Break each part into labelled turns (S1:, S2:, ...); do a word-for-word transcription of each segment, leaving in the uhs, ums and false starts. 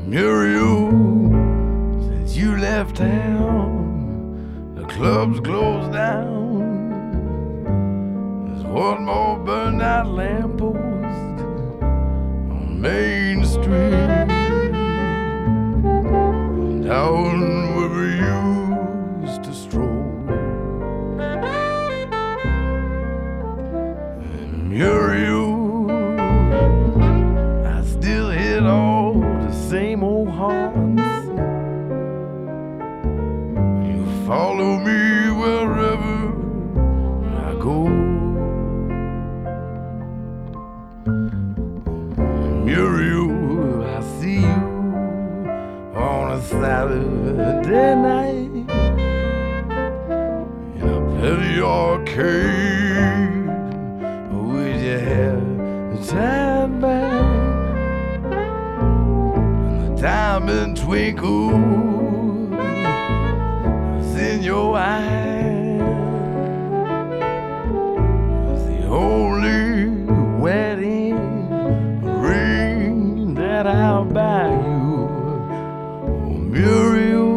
S1: Muriel, since you left town, the club's closed down. There's one more burned out lamppost on Main Street, down where we used to stroll. And Muriel, I still hit all the same old haunts. You follow me wherever I go. Muriel, I see you on a Saturday night in a petty arcade with your hair tied back and the diamond twinkle is in your eyes. It's the only wedding ring that I'll buy you, oh Muriel.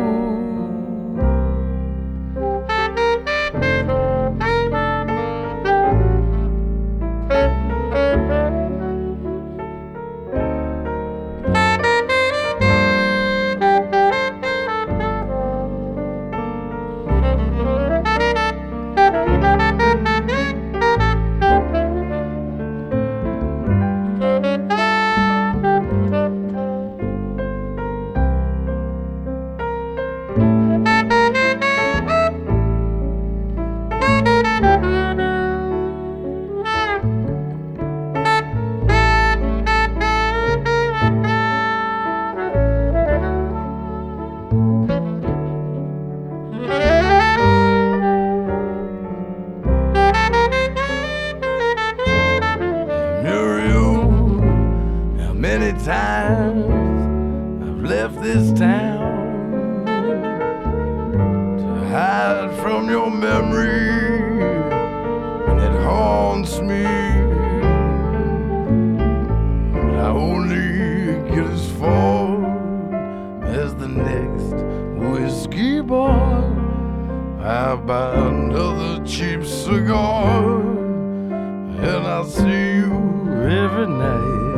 S1: Many times I've left this town to hide from your memory, and it haunts me. But I only get as far as the next whiskey bar. I buy another cheap cigar, and I see you every night.